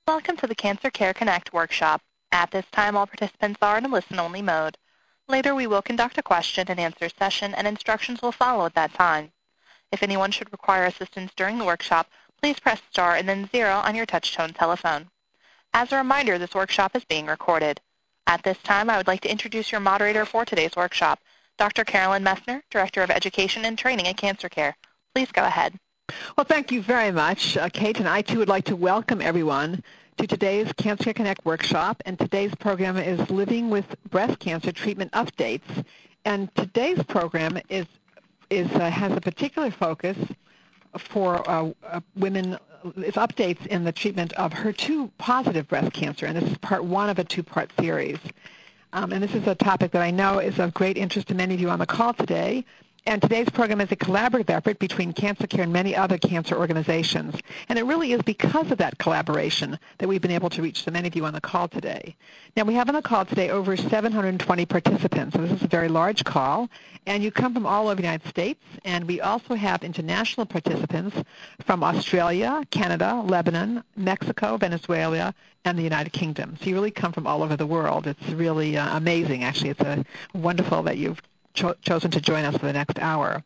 Welcome to the Cancer Care Connect workshop. At this time, all participants are in a listen-only mode. Later, we will conduct a question-and-answer session, and instructions will follow at that time. If anyone should require assistance during the workshop, please press star and then 0 on your touch-tone telephone. As a reminder, this workshop is being recorded. At this time, I would like to introduce your moderator for today's workshop, Dr. Carolyn Messner, Director of Education and Training at Cancer Care. Please go ahead. Well, thank you very much, Kate, and I, too, would like to welcome everyone to today's Cancer Care Connect workshop, and today's program is Living with Breast Cancer Treatment Updates. And today's program has a particular focus for women. It's updates in the treatment of HER2-positive breast cancer, and this is part one of a two-part series. And this is a topic that I know is of great interest to many of you on the call today. And today's program is a collaborative effort between Cancer Care and many other cancer organizations. And it really is because of that collaboration that we've been able to reach so many of you on the call today. Now, we have on the call today over 720 participants. So this is a very large call. And you come from all over the United States. And we also have international participants from Australia, Canada, Lebanon, Mexico, Venezuela, and the United Kingdom. So you really come from all over the world. It's really amazing, actually. It's wonderful that you've chosen to join us for the next hour.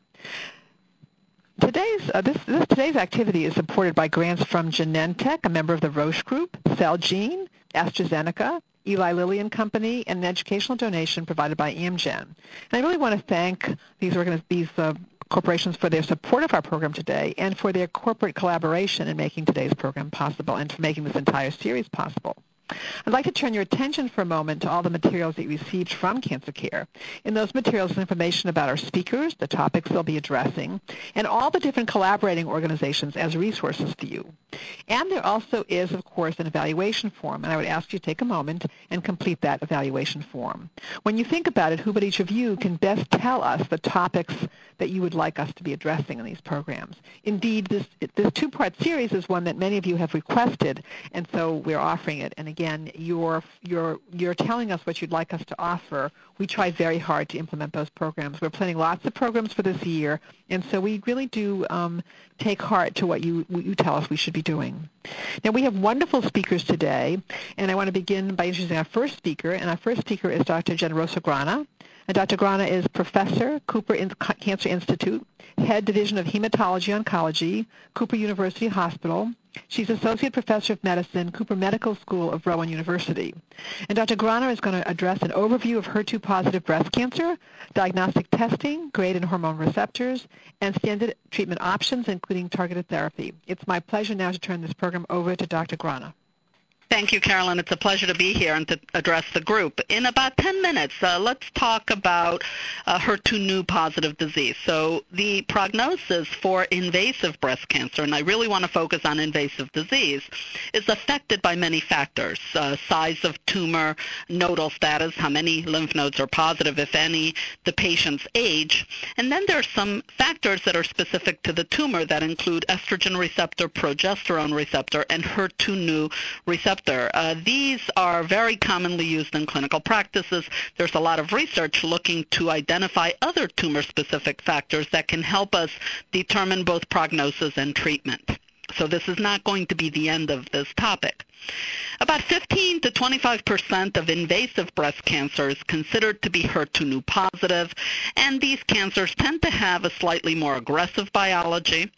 Today's activity is supported by grants from Genentech, a member of the Roche Group, Celgene, AstraZeneca, Eli Lilly and Company, and an educational donation provided by Amgen. And I really want to thank these corporations for their support of our program today and for their corporate collaboration in making today's program possible and for making this entire series possible. I'd like to turn your attention for a moment to all the materials that you received from Cancer Care. In those materials is information about our speakers, the topics they'll be addressing, and all the different collaborating organizations as resources for you. And there also is, of course, an evaluation form, and I would ask you to take a moment and complete that evaluation form. When you think about it, who but each of you can best tell us the topics that you would like us to be addressing in these programs? Indeed, this two-part series is one that many of you have requested, and so we're offering it. And again, you're telling us what you'd like us to offer. We try very hard to implement those programs. We're planning lots of programs for this year, and so we really do take heart to what you tell us we should be doing. Now, we have wonderful speakers today, and I want to begin by introducing our first speaker, and our first speaker is Dr. Generosa Grana. And Dr. Grana is Professor, Cooper Cancer Institute, Head Division of Hematology Oncology, Cooper University Hospital. She's Associate Professor of Medicine, Cooper Medical School of Rowan University. And Dr. Grana is going to address an overview of HER2-positive breast cancer, diagnostic testing, grade and hormone receptors, and standard treatment options, including targeted therapy. It's my pleasure now to turn this program over to Dr. Grana. Thank you, Carolyn. It's a pleasure to be here and to address the group. In about 10 minutes, let's talk about HER2-neu positive disease. So the prognosis for invasive breast cancer, and I really want to focus on invasive disease, is affected by many factors: size of tumor, nodal status, how many lymph nodes are positive, if any, the patient's age. And then there are some factors that are specific to the tumor that include estrogen receptor, progesterone receptor, and HER2-neu receptor. These are very commonly used in clinical practices. There's a lot of research looking to identify other tumor-specific factors that can help us determine both prognosis and treatment. So this is not going to be the end of this topic. About 15 to 25% of invasive breast cancer is considered to be HER2-neu positive, and these cancers tend to have a slightly more aggressive biology.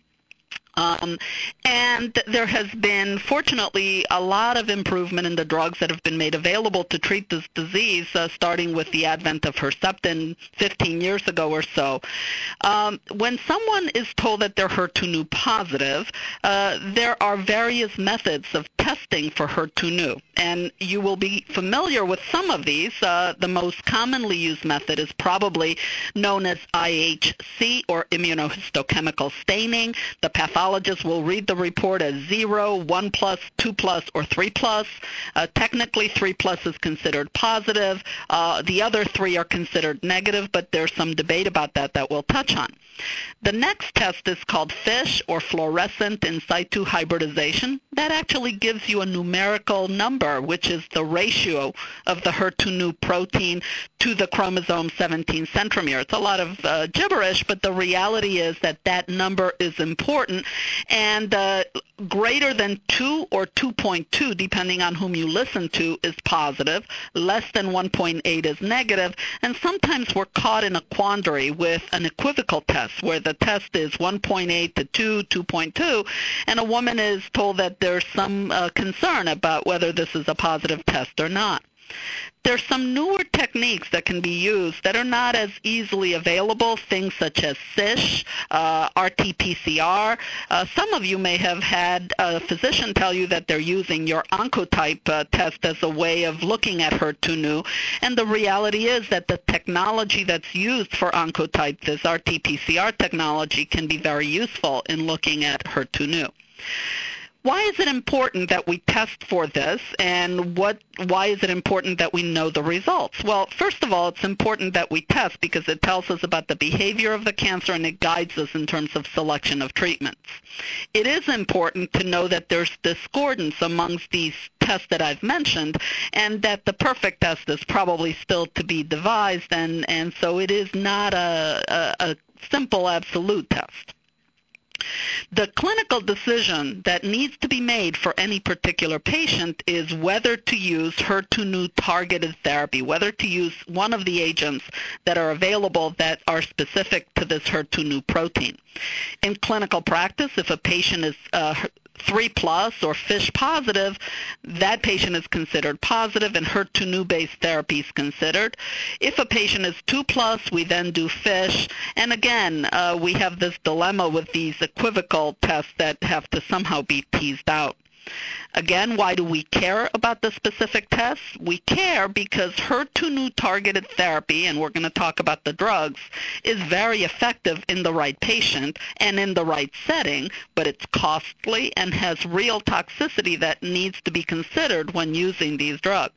And there has been, fortunately, a lot of improvement in the drugs that have been made available to treat this disease, starting with the advent of Herceptin 15 years ago or so. When someone is told that they're HER2-neu positive, there are various methods of testing for HER2-neu, and you will be familiar with some of these. The most commonly used method is probably known as IHC, or immunohistochemical staining. The pathologist will read the report as 0, 1+, 2+, or 3+. Technically, 3+ is considered positive. The other 3 are considered negative, but there's some debate about that we'll touch on. The next test is called FISH, or fluorescent in situ hybridization. That actually gives you a numerical number, which is the ratio of the HER2-neu protein to the chromosome 17 centromere. It's a lot of gibberish, but the reality is that that number is important And greater than 2 or 2.2, depending on whom you listen to, is positive. Less than 1.8 is negative. And sometimes we're caught in a quandary with an equivocal test where the test is 1.8 to 2, 2.2, and a woman is told that there's some concern about whether this is a positive test or not. There's some newer techniques that can be used that are not as easily available, things such as FISH, RT-PCR. Some of you may have had a physician tell you that they're using your Oncotype test as a way of looking at HER2/neu, and the reality is that the technology that's used for Oncotype, this RT-PCR technology, can be very useful in looking at HER2/neu. Why is it important that we test for this, and why is it important that we know the results? Well, first of all, it's important that we test because it tells us about the behavior of the cancer and it guides us in terms of selection of treatments. It is important to know that there's discordance amongst these tests that I've mentioned, and that the perfect test is probably still to be devised, and so it is not a simple absolute test. The clinical decision that needs to be made for any particular patient is whether to use HER2/neu targeted therapy, whether to use one of the agents that are available that are specific to this HER2/neu protein. In clinical practice, if a patient is 3+ or FISH positive, that patient is considered positive and HER2/neu based therapy is considered. If a patient is 2+, we then do FISH. And again, we have this dilemma with these equivocal tests that have to somehow be teased out. Again, why do we care about the specific tests? We care because HER2/neu targeted therapy, and we're going to talk about the drugs, is very effective in the right patient and in the right setting, but it's costly and has real toxicity that needs to be considered when using these drugs.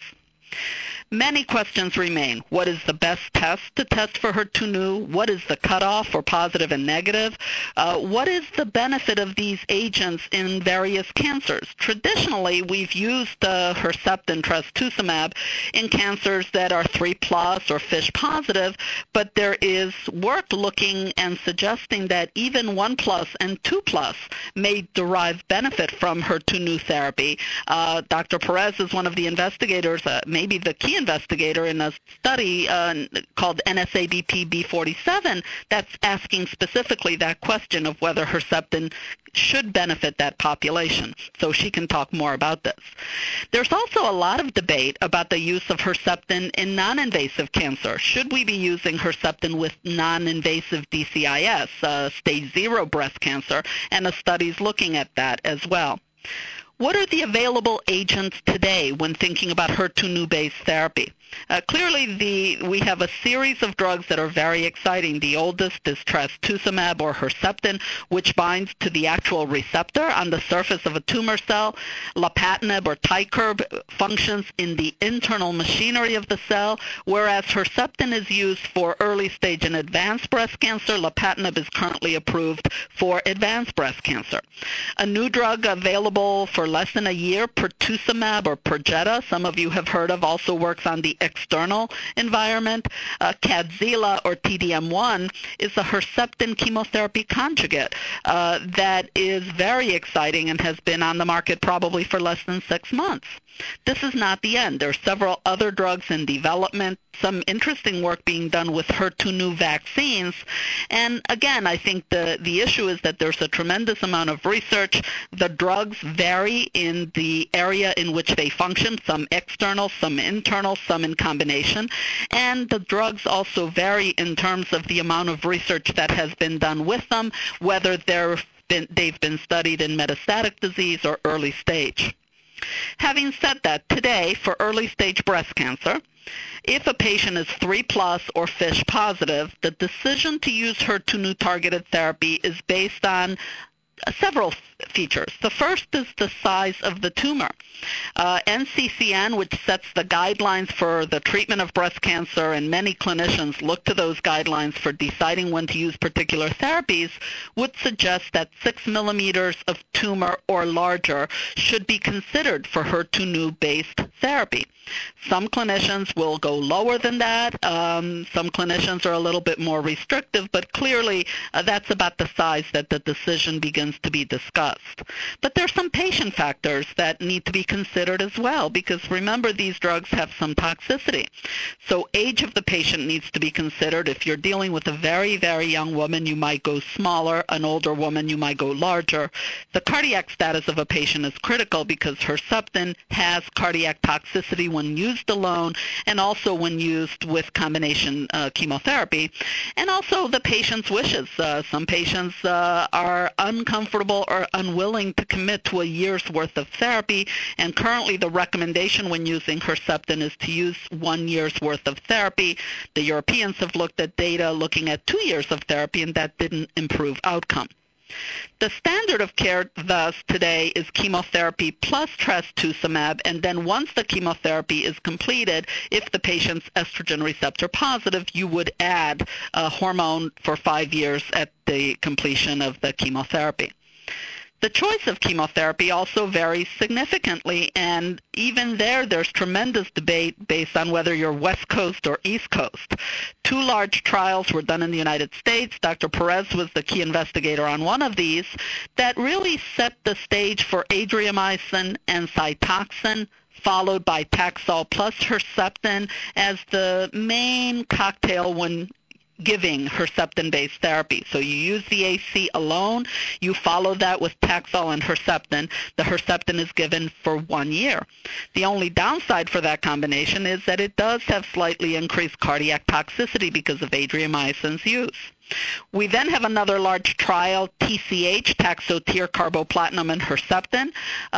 Many questions remain. What is the best test to test for HER2/neu? What is the cutoff for positive and negative? What is the benefit of these agents in various cancers? Traditionally, we've used Herceptin, trastuzumab, in cancers that are 3+ or FISH positive, but there is work looking and suggesting that even 1+ and 2+ may derive benefit from HER2/neu therapy. Dr. Perez is one of the investigators, maybe the key investigator in a study called NSABP-B47 that's asking specifically that question of whether Herceptin should benefit that population. So she can talk more about this. There's also a lot of debate about the use of Herceptin in non-invasive cancer. Should we be using Herceptin with non-invasive DCIS, stage 0 breast cancer, and a study's looking at that as well. What are the available agents today when thinking about HER2/neu based therapy? Clearly, we have a series of drugs that are very exciting. The oldest is trastuzumab or Herceptin, which binds to the actual receptor on the surface of a tumor cell. Lapatinib or Tykerb functions in the internal machinery of the cell, whereas Herceptin is used for early stage and advanced breast cancer. Lapatinib is currently approved for advanced breast cancer. A new drug available for less than a year, pertuzumab or Perjeta, some of you have heard of, also works on the external environment. Kadzila or TDM1 is a Herceptin chemotherapy conjugate that is very exciting and has been on the market probably for less than 6 months. This is not the end. There are several other drugs in development, some interesting work being done with HER2/neu vaccines. And again, I think the issue is that there's a tremendous amount of research. The drugs vary in the area in which they function, some external, some internal, some in combination. And the drugs also vary in terms of the amount of research that has been done with them, whether they've been studied in metastatic disease or early stage. Having said that, today, for early-stage breast cancer, if a patient is 3+ or FISH positive, the decision to use HER2/neu targeted therapy is based on several features. The first is the size of the tumor. NCCN, which sets the guidelines for the treatment of breast cancer, and many clinicians look to those guidelines for deciding when to use particular therapies, would suggest that 6 millimeters of tumor or larger should be considered for HER2/neu based therapy. Some clinicians will go lower than that. Some clinicians are a little bit more restrictive, but clearly that's about the size that the decision begins estrogens to be discussed. But there are some patient factors that need to be considered as well, because remember, these drugs have some toxicity. So age of the patient needs to be considered. If you're dealing with a very, very young woman, you might go smaller. An older woman, you might go larger. The cardiac status of a patient is critical because Herceptin has cardiac toxicity when used alone and also when used with combination chemotherapy. And also the patient's wishes. Some patients are uncomfortable or unwilling to commit to a year's worth of therapy, and currently the recommendation when using Herceptin is to use 1 year's worth of therapy. The Europeans have looked at data looking at 2 years of therapy, and that didn't improve outcome. The standard of care thus today is chemotherapy plus trastuzumab, and then once the chemotherapy is completed, if the patient's estrogen receptor positive, you would add a hormone for 5 years at the completion of the chemotherapy. The choice of chemotherapy also varies significantly, and even there's tremendous debate based on whether you're West Coast or East Coast. 2 large trials were done in the United States. Dr. Perez was the key investigator on one of these that really set the stage for adriamycin and Cytoxan, followed by Taxol plus Herceptin as the main cocktail when giving Herceptin-based therapy. So you use the AC alone, you follow that with Taxol and Herceptin. The Herceptin is given for 1 year. The only downside for that combination is that it does have slightly increased cardiac toxicity because of adriamycin's use. We then have another large trial, TCH, Taxotere, Carboplatinum, and Herceptin.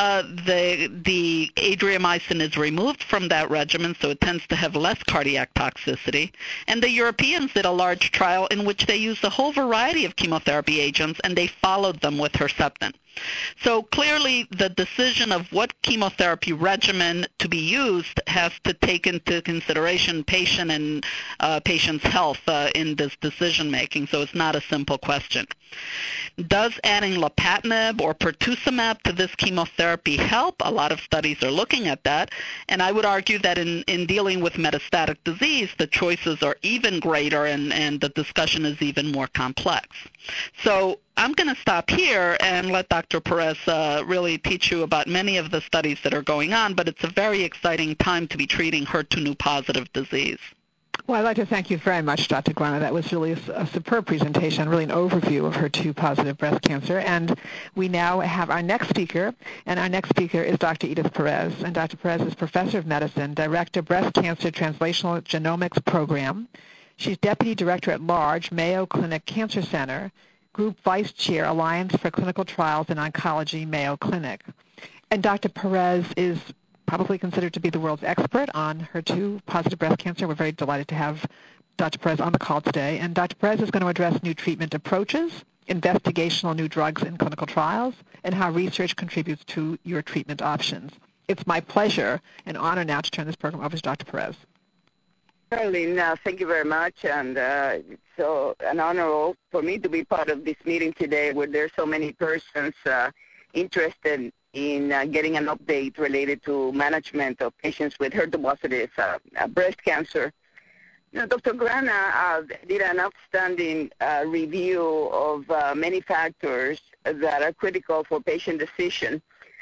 The adriamycin is removed from that regimen, so it tends to have less cardiac toxicity. And the Europeans did a large trial in which they used a whole variety of chemotherapy agents, and they followed them with Herceptin. So clearly the decision of what chemotherapy regimen to be used has to take into consideration patient and patient's health in this decision making, so it's not a simple question. Does adding lapatinib or pertuzumab to this chemotherapy help? A lot of studies are looking at that, and I would argue that in dealing with metastatic disease, the choices are even greater and the discussion is even more complex. So I'm going to stop here and let Dr. Perez really teach you about many of the studies that are going on, but it's a very exciting time to be treating HER2/neu positive disease. Well, I'd like to thank you very much, Dr. Guarna. That was really a superb presentation, really an overview of HER2-positive breast cancer. And we now have our next speaker, and our next speaker is Dr. Edith Perez. And Dr. Perez is Professor of Medicine, Director, Breast Cancer Translational Genomics Program. She's Deputy Director at Large, Mayo Clinic Cancer Center, Group Vice Chair, Alliance for Clinical Trials in Oncology, Mayo Clinic. And Dr. Perez is probably considered to be the world's expert on HER2-positive breast cancer. We're very delighted to have Dr. Perez on the call today. And Dr. Perez is going to address new treatment approaches, investigational new drugs in clinical trials, and how research contributes to your treatment options. It's my pleasure and honor now to turn this program over to Dr. Perez. Caroline, thank you very much, and it's so an honor for me to be part of this meeting today where there's so many persons interested in getting an update related to management of patients with HER2-positive breast cancer. You know, Dr. Grana did an outstanding review of many factors that are critical for patient decision,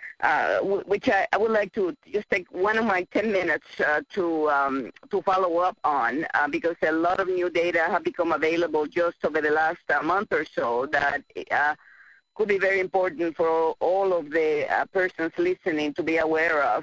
which I would like to just take one of my 10 minutes to follow up on because a lot of new data have become available just over the last month or so that could be very important for all of the persons listening to be aware of.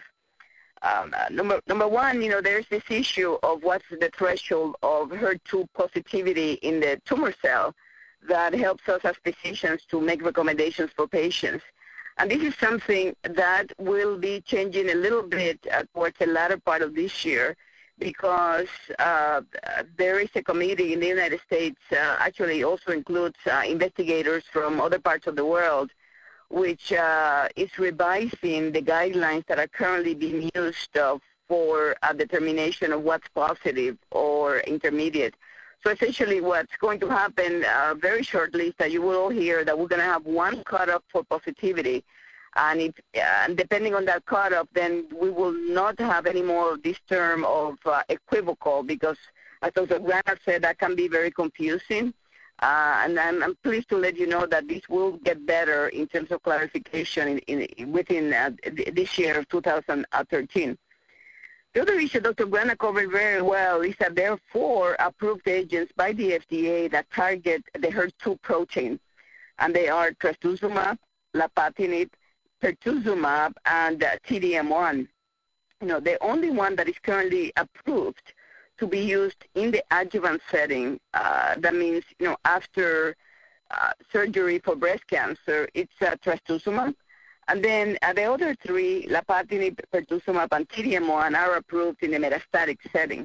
Number one, you know, there's this issue of what's the threshold of HER2 positivity in the tumor cell that helps us as physicians to make recommendations for patients. And this is something that will be changing a little bit towards the latter part of this year because there is a committee in the United States, actually also includes investigators from other parts of the world, which is revising the guidelines that are currently being used for a determination of what's positive or intermediate. So essentially what's going to happen very shortly is that you will all hear that we're going to have one cutoff for positivity. And depending on that cutoff, then we will not have any more of this term of equivocal because, as Dr. Grana said, that can be very confusing. And I'm pleased to let you know that this will get better in terms of clarification within this year of 2013. The other issue Dr. Grana covered very well is that there are 4 approved agents by the FDA that target the HER2 protein, and they are trastuzumab, lapatinib, pertuzumab, and T-DM1. The only one that is currently approved to be used in the adjuvant setting, that means, after surgery for breast cancer, it's trastuzumab. And then the other 3, lapatinib, pertuzumab, and T-DM1, are approved in the metastatic setting.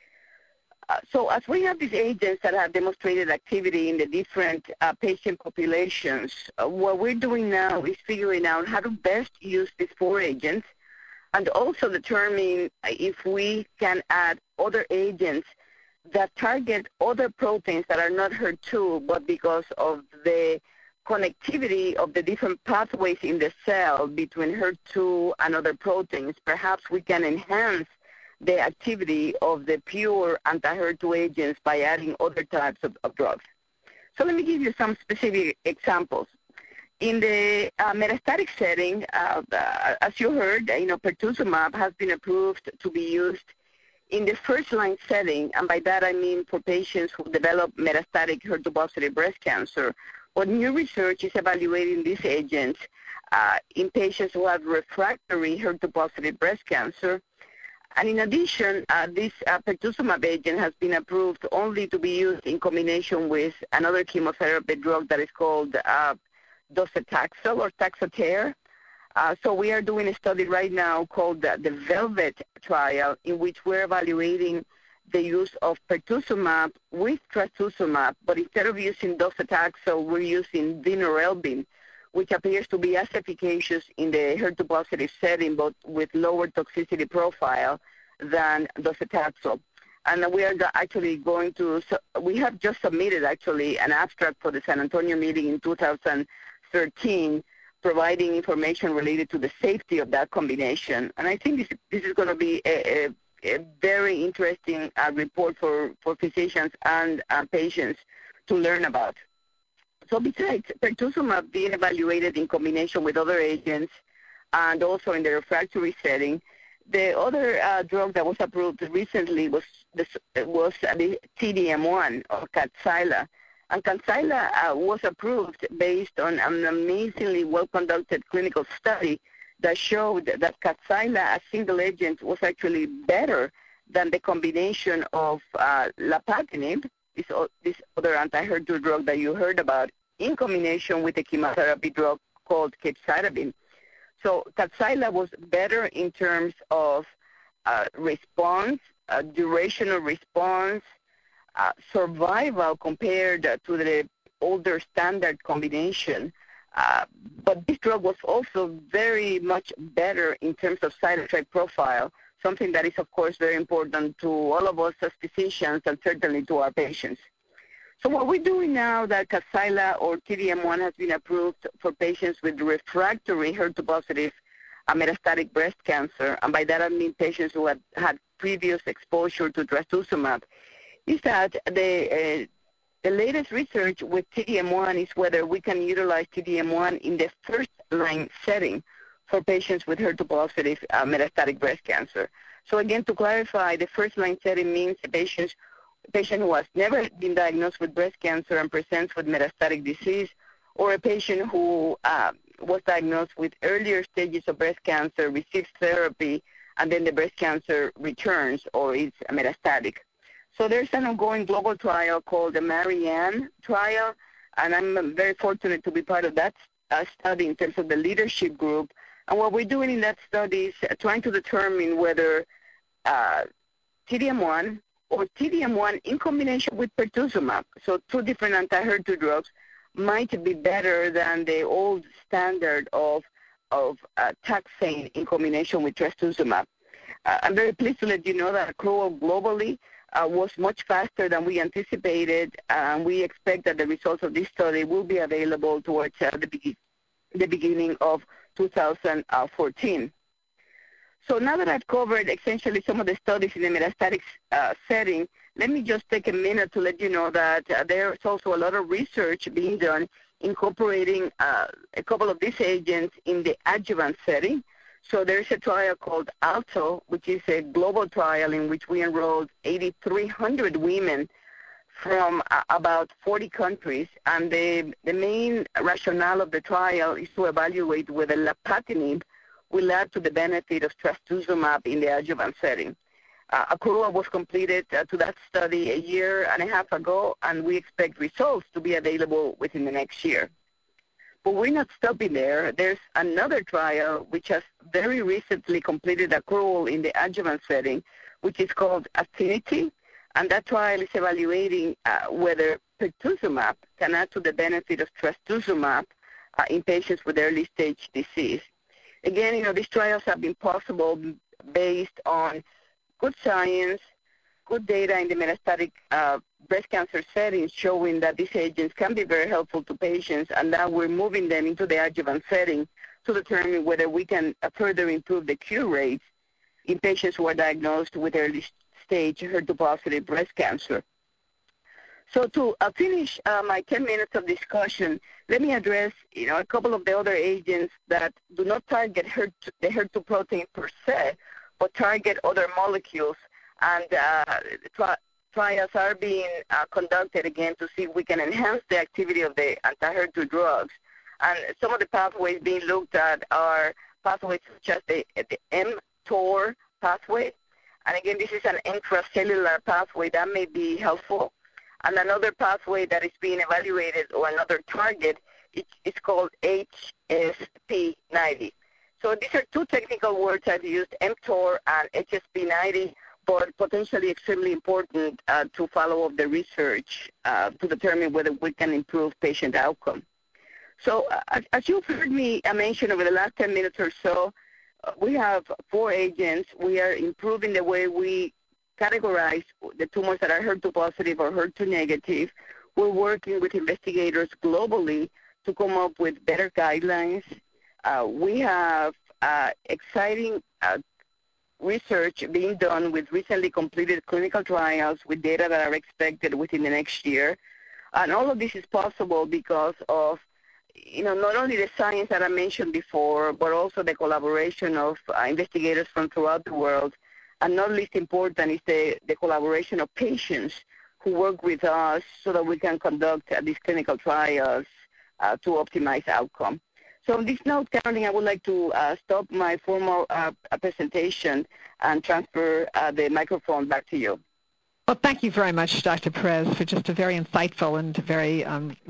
So as we have these agents that have demonstrated activity in the different patient populations, what we're doing now is figuring out how to best use these 4 agents and also determine if we can add other agents that target other proteins that are not HER2, but because of the connectivity of the different pathways in the cell between HER2 and other proteins, perhaps we can enhance the activity of the pure anti-HER2 agents by adding other types of drugs. So let me give you some specific examples. In the metastatic setting, as you heard, pertuzumab has been approved to be used in the first-line setting, and by that I mean for patients who develop metastatic HER2-positive breast cancer. But new research is evaluating these agents in patients who have refractory HER2-positive breast cancer. And in addition, this pertuzumab agent has been approved only to be used in combination with another chemotherapy drug that is called docetaxel or Taxotere. So we are doing a study right now called the VELVET trial, in which we're evaluating the use of pertuzumab with trastuzumab, but instead of using docetaxel, we're using vinorelbine, which appears to be as efficacious in the HER2-positive setting, but with lower toxicity profile than docetaxel. And we are actually we have just submitted actually an abstract for the San Antonio meeting in 2013, providing information related to the safety of that combination. And I think this is going to be a very interesting report for physicians and patients to learn about. So besides pertuzumab being evaluated in combination with other agents and also in the refractory setting, the other drug that was approved recently was the T-DM1 or Kadcyla. And Kadcyla was approved based on an amazingly well-conducted clinical study that showed that Kadcyla as single agent was actually better than the combination of lapatinib, this other anti-HER2 drug that you heard about, in combination with a chemotherapy drug called capecitabine. So Kadcyla was better in terms of response, duration of response, survival compared to the older standard combination. But this drug was also very much better in terms of side effect profile, something that is, of course, very important to all of us as physicians and certainly to our patients. So what we're doing now that Kadcyla or T-DM1 has been approved for patients with refractory HER2-positive metastatic breast cancer, and by that I mean patients who had had previous exposure to trastuzumab, is that the latest research with T-DM1 is whether we can utilize T-DM1 in the first-line setting for patients with HER2-positive metastatic breast cancer. So again, to clarify, the first-line setting means a patient who has never been diagnosed with breast cancer and presents with metastatic disease, or a patient who was diagnosed with earlier stages of breast cancer, receives therapy, and then the breast cancer returns or is metastatic. So there's an ongoing global trial called the Marianne trial, and I'm very fortunate to be part of that study in terms of the leadership group. And what we're doing in that study is trying to determine whether T-DM1 or T-DM1 in combination with pertuzumab, so 2 different anti-HER2 drugs, might be better than the old standard of taxane in combination with trastuzumab. I'm very pleased to let you know that accrual globally was much faster than we anticipated, and we expect that the results of this study will be available towards the beginning of 2014. So now that I've covered essentially some of the studies in the metastatic setting, let me just take a minute to let you know that there's also a lot of research being done incorporating a couple of these agents in the adjuvant setting. So there's a trial called ALTO, which is a global trial in which we enrolled 8,300 women from about 40 countries. And the main rationale of the trial is to evaluate whether lapatinib will add to the benefit of trastuzumab in the adjuvant setting. Accrual was completed to that study a year and a half ago, and we expect results to be available within the next year. But we're not stopping there. There's another trial which has very recently completed accrual in the adjuvant setting, which is called Affinity, and that trial is evaluating whether pertuzumab can add to the benefit of trastuzumab in patients with early-stage disease. Again, these trials have been possible based on good science, good data in the metastatic breast cancer setting showing that these agents can be very helpful to patients, and now we're moving them into the adjuvant setting to determine whether we can further improve the cure rates in patients who are diagnosed with early-stage HER2-positive breast cancer. So to finish my 10 minutes of discussion, let me address a couple of the other agents that do not target the HER2 protein per se, but target other molecules. And trials are being conducted again to see if we can enhance the activity of the anti-HER2 drugs. And some of the pathways being looked at are pathways such as the mTOR pathway. And again, this is an intracellular pathway that may be helpful. And another pathway that is being evaluated, or another target, it's called HSP90. So these are two technical words I've used, mTOR and HSP90, but potentially extremely important to follow up the research to determine whether we can improve patient outcome. So as you've heard me mention over the last 10 minutes or so, we have 4 agents. We are improving the way we categorize the tumors that are HER2 positive or HER2 negative. We're working with investigators globally to come up with better guidelines. We have exciting research being done with recently completed clinical trials with data that are expected within the next year. And all of this is possible because of not only the science that I mentioned before, but also the collaboration of investigators from throughout the world. And not least important is the collaboration of patients who work with us so that we can conduct these clinical trials to optimize outcome. So on this note, Caroline, I would like to stop my formal presentation and transfer the microphone back to you. Well, thank you very much, Dr. Perez, for just a very insightful and very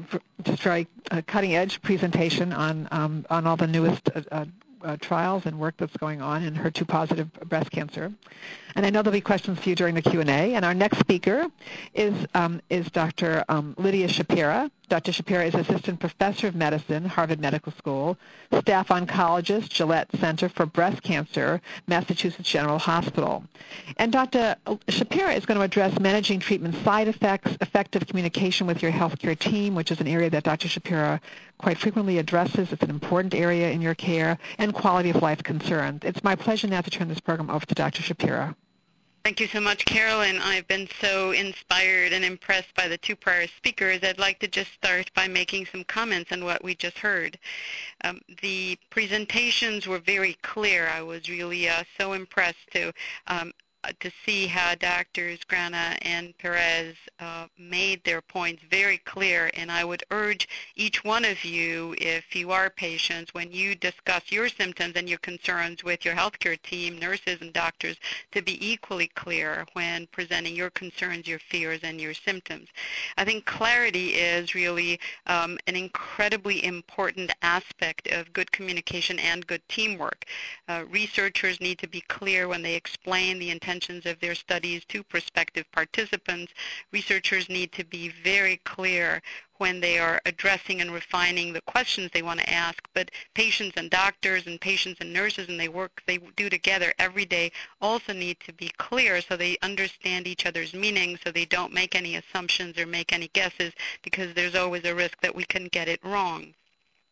cutting-edge presentation on all the newest trials and work that's going on in HER2-positive breast cancer. And I know there'll be questions for you during the Q&A. And our next speaker is Dr. Lydia Shapira. Dr. Shapira is Assistant Professor of Medicine, Harvard Medical School, Staff Oncologist, Gillette Center for Breast Cancer, Massachusetts General Hospital. And Dr. Shapira is going to address managing treatment side effects, effective communication with your healthcare team, which is an area that Dr. Shapira quite frequently addresses. It's an important area in your care, and quality of life concerns. It's my pleasure now to turn this program over to Dr. Shapira. Thank you so much, Carolyn. I've been so inspired and impressed by the 2 prior speakers. I'd like to just start by making some comments on what we just heard. The presentations were very clear. I was really so impressed to see how Drs. Grana and Perez made their points very clear, and I would urge each one of you, if you are patients, when you discuss your symptoms and your concerns with your healthcare team, nurses and doctors, to be equally clear when presenting your concerns, your fears, and your symptoms. I think clarity is really an incredibly important aspect of good communication and good teamwork. Researchers need to be clear when they explain the intentions of their studies to prospective participants. Researchers need to be very clear when they are addressing and refining the questions they want to ask, but patients and doctors and patients and nurses and the work they do together every day also need to be clear so they understand each other's meaning, so they don't make any assumptions or make any guesses, because there's always a risk that we can get it wrong.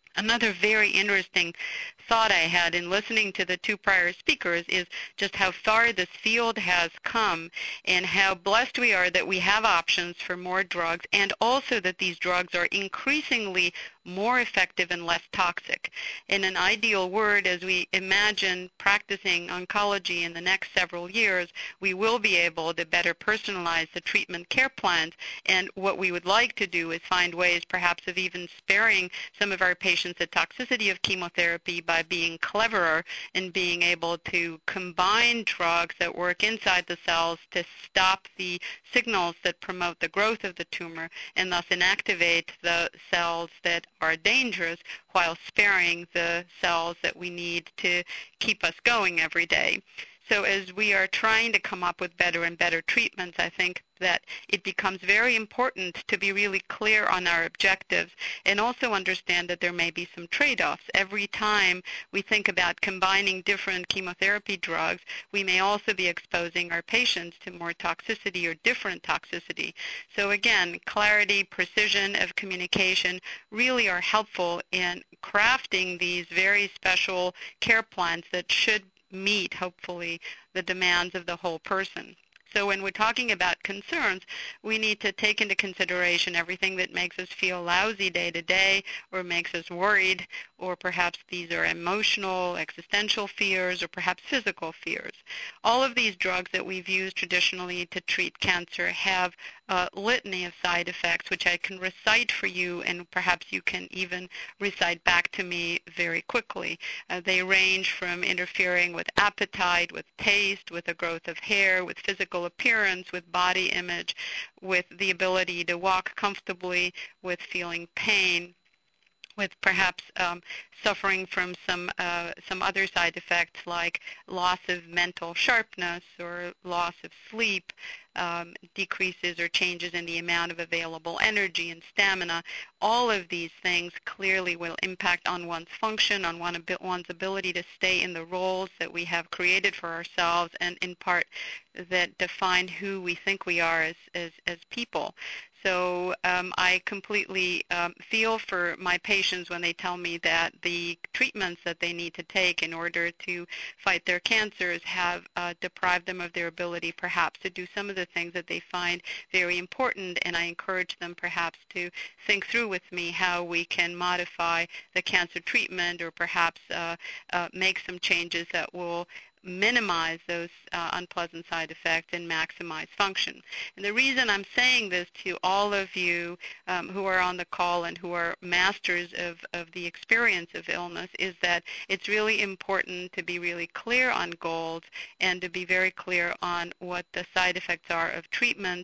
Another very interesting thought I had in listening to the two prior speakers is just how far this field has come and how blessed we are that we have options for more drugs, and also that these drugs are increasingly more effective and less toxic. In an ideal world, as we imagine practicing oncology in the next several years, we will be able to better personalize the treatment care plans, and what we would like to do is find ways perhaps of even sparing some of our patients the toxicity of chemotherapy by being cleverer and being able to combine drugs that work inside the cells to stop the signals that promote the growth of the tumor and thus inactivate the cells that are dangerous while sparing the cells that we need to keep us going every day. So as we are trying to come up with better and better treatments, I think that it becomes very important to be really clear on our objectives and also understand that there may be some trade-offs. Every time we think about combining different chemotherapy drugs, we may also be exposing our patients to more toxicity or different toxicity. So again, clarity, precision of communication really are helpful in crafting these very special care plans that should meet, hopefully, the demands of the whole person. So when we're talking about concerns, we need to take into consideration everything that makes us feel lousy day to day or makes us worried, or perhaps these are emotional, existential fears, or perhaps physical fears. All of these drugs that we've used traditionally to treat cancer have a litany of side effects, which I can recite for you, and perhaps you can even recite back to me very quickly. They range from interfering with appetite, with taste, with the growth of hair, with physical appearance, with body image, with the ability to walk comfortably, with feeling pain, with perhaps suffering from some other side effects like loss of mental sharpness or loss of sleep, decreases or changes in the amount of available energy and stamina. All of these things clearly will impact on one's function, on one's ability to stay in the roles that we have created for ourselves, and in part that define who we think we are as people. So I completely feel for my patients when they tell me that the treatments that they need to take in order to fight their cancers have deprived them of their ability perhaps to do some of the things that they find very important, and I encourage them perhaps to think through with me how we can modify the cancer treatment or perhaps make some changes that will minimize those unpleasant side effects and maximize function. And the reason I'm saying this to all of you who are on the call and who are masters of the experience of illness is that it's really important to be really clear on goals and to be very clear on what the side effects are of treatment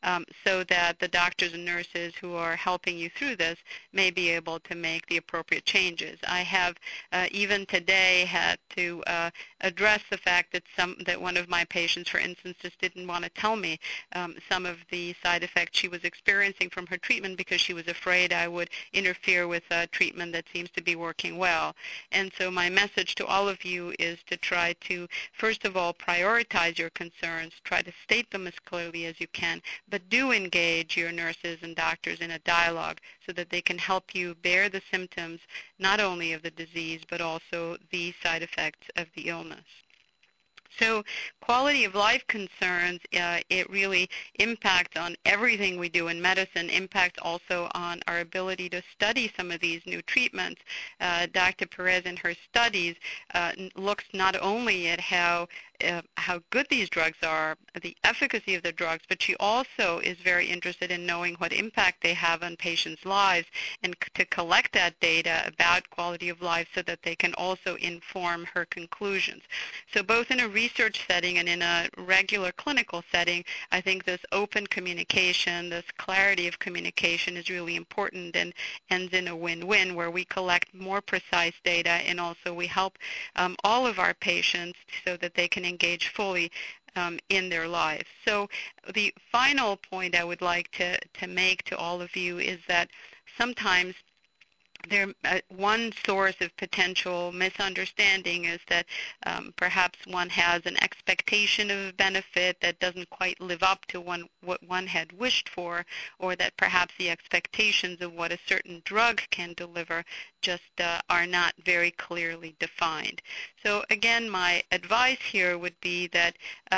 so that the doctors and nurses who are helping you through this may be able to make the appropriate changes. I have even today had to address the fact that one of my patients, for instance, just didn't want to tell me some of the side effects she was experiencing from her treatment because she was afraid I would interfere with a treatment that seems to be working well. And so my message to all of you is to try to, first of all, prioritize your concerns, try to state them as clearly as you can, but do engage your nurses and doctors in a dialogue so that they can help you bear the symptoms not only of the disease but also the side effects of the illness. So quality of life concerns, it really impacts on everything we do in medicine, impacts also on our ability to study some of these new treatments. Dr. Perez in her studies looks not only at how good these drugs are, the efficacy of the drugs, but she also is very interested in knowing what impact they have on patients' lives and to collect that data about quality of life so that they can also inform her conclusions. So both in a research setting and in a regular clinical setting, I think this open communication, this clarity of communication is really important and ends in a win-win where we collect more precise data and also we help all of our patients so that they can engage fully in their lives. So the final point I would like to make to all of you is that sometimes one source of potential misunderstanding is that perhaps one has an expectation of a benefit that doesn't quite live up to what one had wished for, or that perhaps the expectations of what a certain drug can deliver just are not very clearly defined. So again, my advice here would be that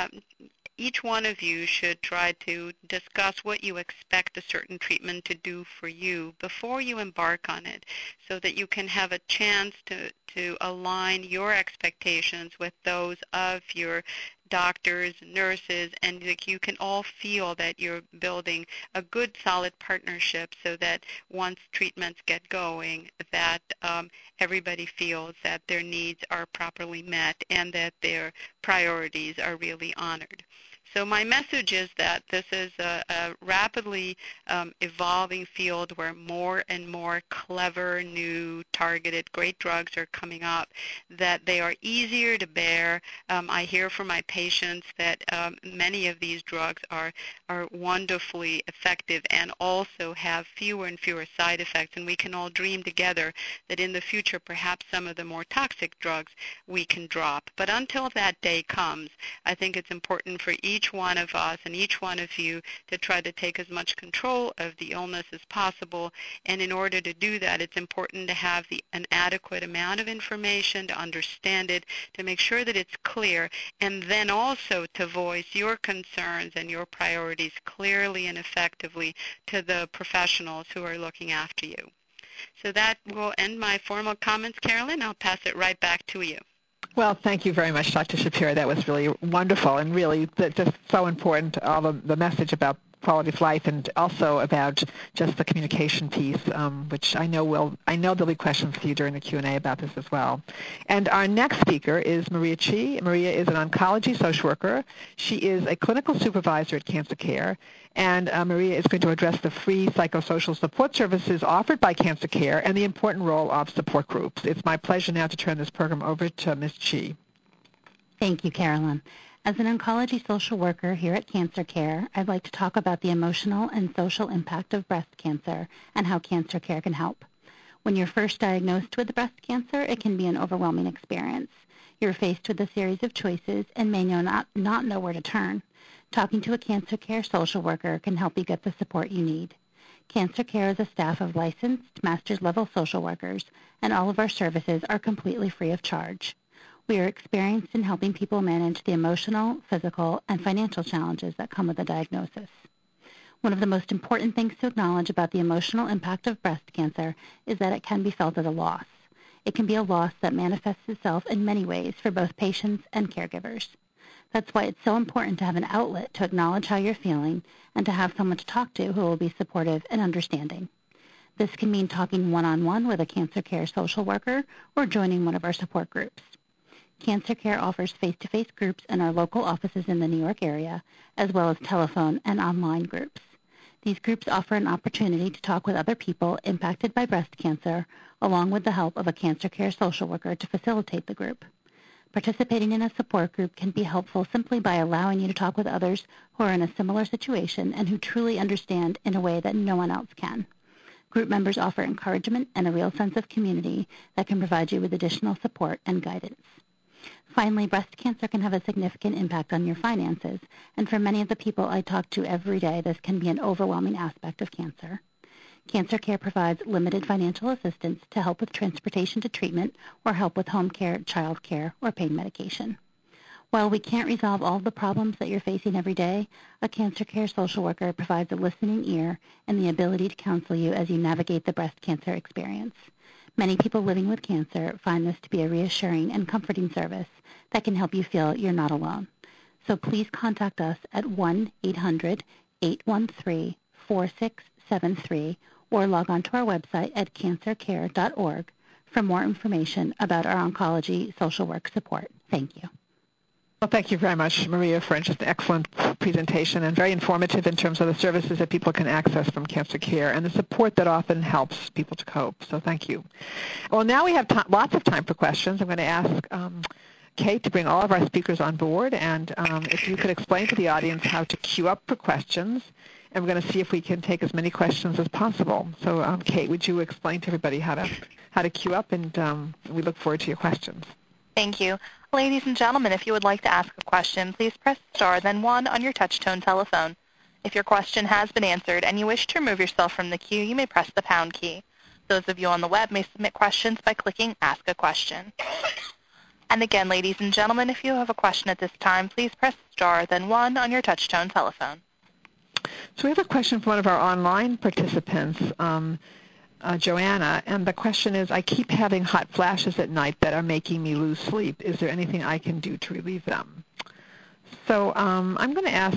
each one of you should try to discuss what you expect a certain treatment to do for you before you embark on it, so that you can have a chance to align your expectations with those of your doctors, nurses, and that you can all feel that you're building a good, solid partnership, so that once treatments get going, that everybody feels that their needs are properly met and that their priorities are really honored. So my message is that this is a rapidly evolving field where more and more clever, new, targeted, great drugs are coming up, that they are easier to bear. I hear from my patients that many of these drugs are wonderfully effective and also have fewer and fewer side effects, and we can all dream together that in the future perhaps some of the more toxic drugs we can drop. But until that day comes, I think it's important for each one of us and each one of you to try to take as much control of the illness as possible. And in order to do that, it's important to have an adequate amount of information, to understand it, to make sure that it's clear, and then also to voice your concerns and your priorities clearly and effectively to the professionals who are looking after you. So that will end my formal comments, Carolyn. I'll pass it right back to you. Well, thank you very much, Dr. Shapiro. That was really wonderful and really just so important, all the message about quality of life and also about just the communication piece, which I know there'll be questions for you during the Q&A about this as well. And our next speaker is Maria Chi. Maria is an oncology social worker. She is a clinical supervisor at Cancer Care, and Maria is going to address the free psychosocial support services offered by Cancer Care and the important role of support groups. It's my pleasure now to turn this program over to Ms. Chi. Thank you, Carolyn. As an oncology social worker here at Cancer Care, I'd like to talk about the emotional and social impact of breast cancer and how Cancer Care can help. When you're first diagnosed with breast cancer, it can be an overwhelming experience. You're faced with a series of choices and may not know where to turn. Talking to a Cancer Care social worker can help you get the support you need. Cancer Care is a staff of licensed master's level social workers, and all of our services are completely free of charge. We are experienced in helping people manage the emotional, physical, and financial challenges that come with a diagnosis. One of the most important things to acknowledge about the emotional impact of breast cancer is that it can be felt as a loss. It can be a loss that manifests itself in many ways for both patients and caregivers. That's why it's so important to have an outlet to acknowledge how you're feeling and to have someone to talk to who will be supportive and understanding. This can mean talking one-on-one with a Cancer Care social worker or joining one of our support groups. Cancer Care offers face-to-face groups in our local offices in the New York area, as well as telephone and online groups. These groups offer an opportunity to talk with other people impacted by breast cancer, along with the help of a Cancer Care social worker to facilitate the group. Participating in a support group can be helpful simply by allowing you to talk with others who are in a similar situation and who truly understand in a way that no one else can. Group members offer encouragement and a real sense of community that can provide you with additional support and guidance. Finally, breast cancer can have a significant impact on your finances, and for many of the people I talk to every day, this can be an overwhelming aspect of cancer. Cancer Care provides limited financial assistance to help with transportation to treatment or help with home care, child care, or pain medication. While we can't resolve all the problems that you're facing every day, a Cancer Care social worker provides a listening ear and the ability to counsel you as you navigate the breast cancer experience. Many people living with cancer find this to be a reassuring and comforting service that can help you feel you're not alone. So please contact us at 1-800-813-4673 or log on to our website at cancercare.org for more information about our oncology social work support. Thank you. Well, thank you very much, Maria, for just an excellent presentation and very informative in terms of the services that people can access from Cancer Care and the support that often helps people to cope. So thank you. Well, now we have lots of time for questions. I'm going to ask Kate to bring all of our speakers on board, and if you could explain to the audience how to queue up for questions. and we're going to see if we can take as many questions as possible. So, Kate, would you explain to everybody how to queue up, and we look forward to your questions. Thank you. Ladies and gentlemen, if you would like to ask a question, please press star then 1 on your touch-tone telephone. If your question has been answered and you wish to remove yourself from the queue, you may press the pound key. Those of you on the web may submit questions by clicking Ask a Question. And again, ladies and gentlemen, if you have a question at this time, please press star then 1 on your touch-tone telephone. So we have a question from one of our online participants, Joanna, and the question is, I keep having hot flashes at night that are making me lose sleep. Is there anything I can do to relieve them? So I'm going to ask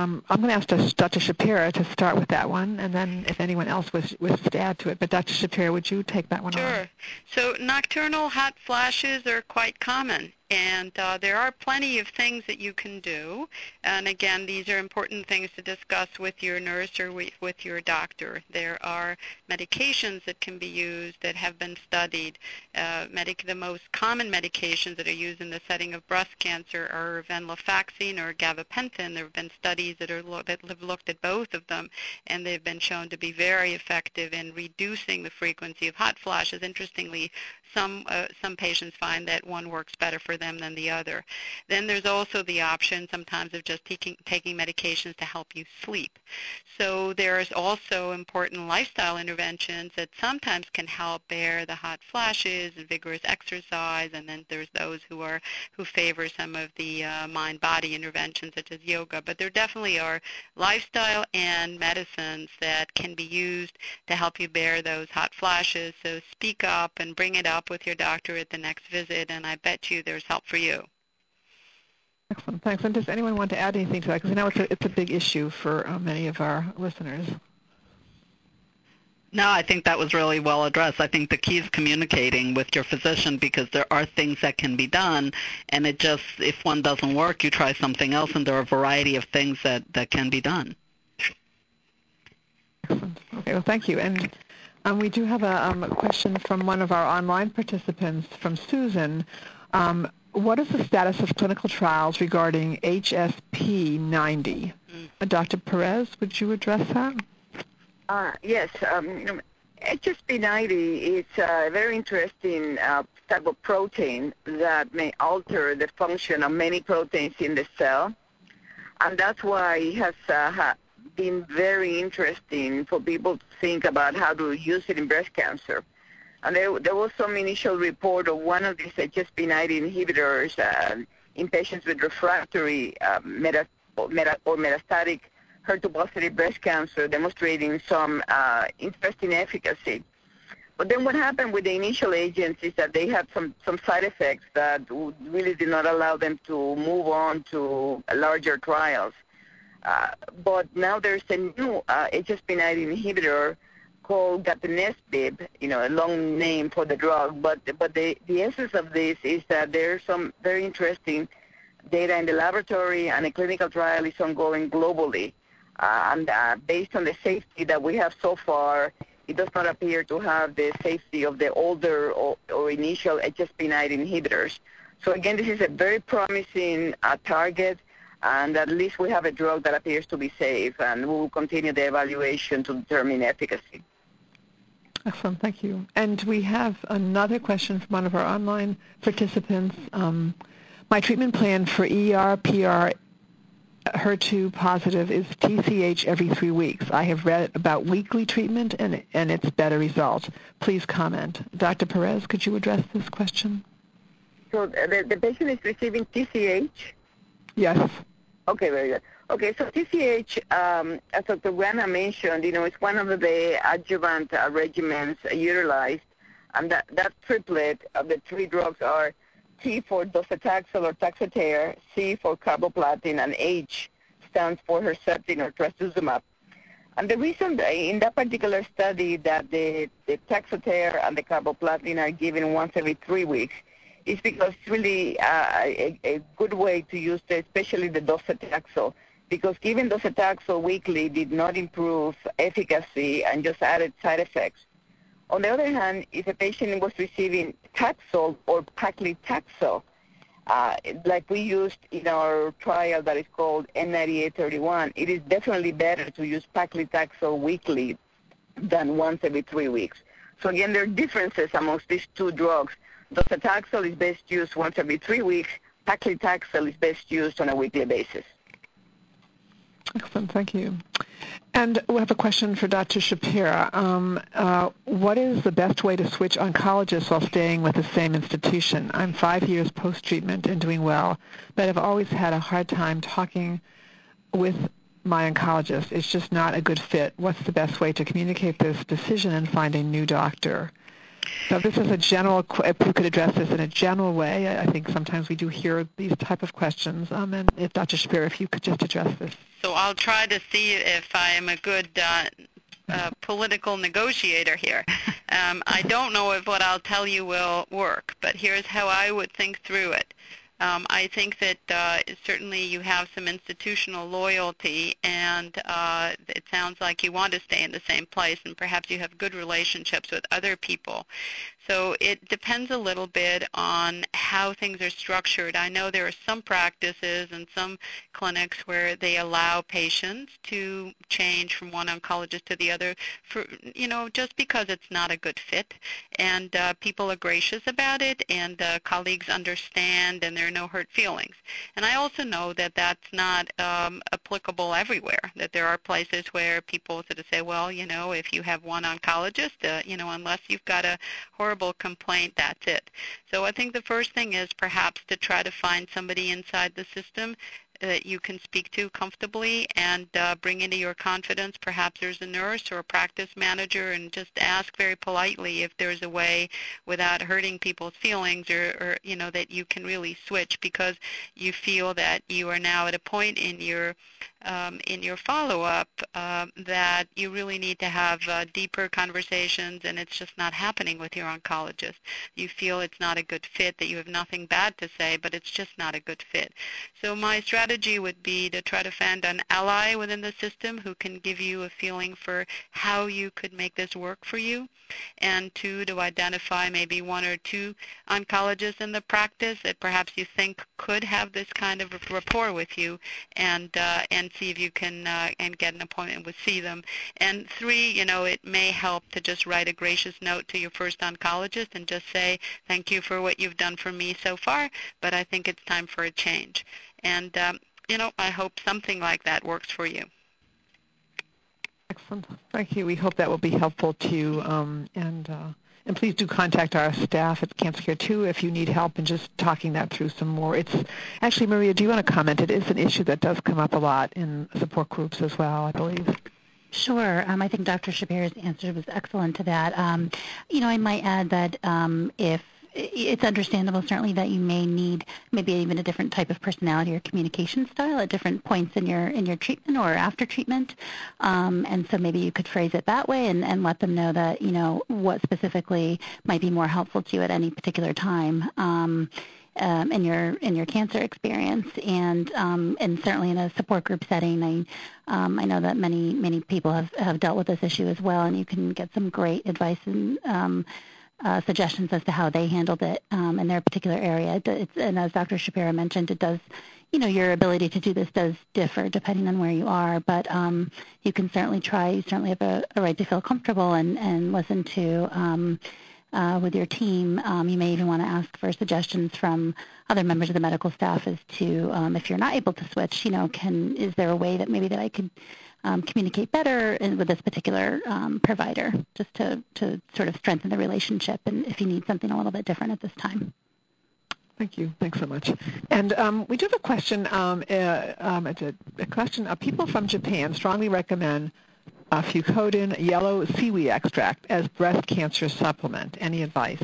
Dr. Shapira to start with that one, and then if anyone else wishes to add to it. But Dr. Shapira, would you take that one on? Sure. So nocturnal hot flashes are quite common, and there are plenty of things that you can do. And again, these are important things to discuss with your nurse or with your doctor. There are medications that can be used that have been studied. The most common medications that are used in the setting of breast cancer are venlafaxine or gabapentin. There have been studies that have looked at both of them, and they've been shown to be very effective in reducing the frequency of hot flashes. Interestingly, some patients find that one works better for them than the other. Then there's also the option sometimes of just taking medications to help you sleep. So there's also important lifestyle interventions that sometimes can help bear the hot flashes and vigorous exercise, and then there's those who favor some of the mind-body interventions such as yoga. But there definitely are lifestyle and medicines that can be used to help you bear those hot flashes. So speak up and bring it up with your doctor at the next visit, and I bet you there's help for you. Excellent, thanks. And does anyone want to add anything to that? Because I know it's a big issue for many of our listeners. No, I think that was really well addressed. I think the key is communicating with your physician, because there are things that can be done, and if one doesn't work, you try something else, and there are a variety of things that can be done. Excellent. Okay, well, thank you. And we do have a question from one of our online participants, from Susan. What is the status of clinical trials regarding HSP90? Dr. Perez, would you address that? Yes. HSP90 is a very interesting type of protein that may alter the function of many proteins in the cell, and that's why it has been very interesting for people to think about how to use it in breast cancer. And there was some initial report of one of these HSP90 inhibitors in patients with refractory metastatic HER2-positive breast cancer, demonstrating some interesting efficacy. But then what happened with the initial agents is that they had some side effects that really did not allow them to move on to larger trials. But now there's a new HSP90 inhibitor called gatenesbib, a long name for the drug. But the essence of this is that there's some very interesting data in the laboratory, and a clinical trial is ongoing globally. And based on the safety that we have so far, it does not appear to have the safety of the older or initial HSP90 inhibitors. So again, this is a very promising target, and at least we have a drug that appears to be safe, and we will continue the evaluation to determine efficacy. Excellent, thank you. And we have another question from one of our online participants. My treatment plan for ER, PR, HER2 positive is TCH every 3 weeks. I have read about weekly treatment and its better results. Please comment. Dr. Perez, could you address this question? So the patient is receiving TCH? Yes. Okay, very good. Okay, so TCH, as Dr. Guana mentioned, it's one of the adjuvant regimens utilized, and that triplet of the 3 drugs are T for docetaxel or Taxotere, C for carboplatin, and H stands for Herceptin or trastuzumab. And the reason in that particular study that the Taxotere and the carboplatin are given once every 3 weeks is because it's really a good way to use especially the docetaxel, because giving docetaxel weekly did not improve efficacy and just added side effects. On the other hand, if a patient was receiving Taxol or paclitaxel, like we used in our trial that is called N9831, it is definitely better to use paclitaxel weekly than once every 3 weeks. So again, there are differences amongst these two drugs. Docetaxel is best used once every 3 weeks. Paclitaxel is best used on a weekly basis. Excellent, thank you. And we have a question for Dr. Shapira. What is the best way to switch oncologists while staying with the same institution? I'm 5 years post-treatment and doing well, but I've always had a hard time talking with my oncologist. It's just not a good fit. What's the best way to communicate this decision and find a new doctor? So this is a general, if you could address this in a general way, I think sometimes we do hear these type of questions. And if Dr. Shapira, if you could just address this. So I'll try to see if I am a good political negotiator here. I don't know if what I'll tell you will work, but here's how I would think through it. I think that certainly you have some institutional loyalty, and it sounds like you want to stay in the same place, and perhaps you have good relationships with other people. So it depends a little bit on how things are structured. I know there are some practices and some clinics where they allow patients to change from one oncologist to the other, for, just because it's not a good fit. And people are gracious about it, and colleagues understand, and there are no hurt feelings. And I also know that that's not applicable everywhere, that there are places where people sort of say, well, if you have one oncologist, unless you've got a horrible complaint, that's it. So I think the first thing is perhaps to try to find somebody inside the system that you can speak to comfortably and bring into your confidence. Perhaps there's a nurse or a practice manager, and just ask very politely if there's a way without hurting people's feelings or that you can really switch because you feel that you are now at a point in your follow-up that you really need to have deeper conversations, and it's just not happening with your oncologist. You feel it's not a good fit, that you have nothing bad to say, but it's just not a good fit. So my strategy would be to try to find an ally within the system who can give you a feeling for how you could make this work for you, and two, to identify maybe one or two oncologists in the practice that perhaps you think could have this kind of rapport with you, and see if you can and get an appointment with them. And three, it may help to just write a gracious note to your first oncologist and just say, thank you for what you've done for me so far, but I think it's time for a change. And, I hope something like that works for you. Excellent. Thank you. We hope that will be helpful to you. And please do contact our staff at Cancer Care, too, if you need help in just talking that through some more. It's actually, Maria, do you want to comment? It is an issue that does come up a lot in support groups as well, I believe. Sure. I think Dr. Shapira's answer was excellent to that. I might add that if it's understandable, certainly, that you may need maybe even a different type of personality or communication style at different points in your treatment or after treatment. And so maybe you could phrase it that way and let them know that, what specifically might be more helpful to you at any particular time. In your cancer experience, and certainly in a support group setting, I know that many people have dealt with this issue as well, and you can get some great advice and suggestions as to how they handled it in their particular area. And as Dr. Shapira mentioned, it does, your ability to do this does differ depending on where you are, but you can certainly try. You certainly have a right to feel comfortable and listen to. With your team, you may even want to ask for suggestions from other members of the medical staff as to if you're not able to switch, is there a way that maybe that I could communicate better with this particular provider, just to sort of strengthen the relationship, and if you need something a little bit different at this time. Thank you. Thanks so much. And we do have a question. It's a question. People from Japan strongly recommend Fucotin yellow seaweed extract as breast cancer supplement. Any advice?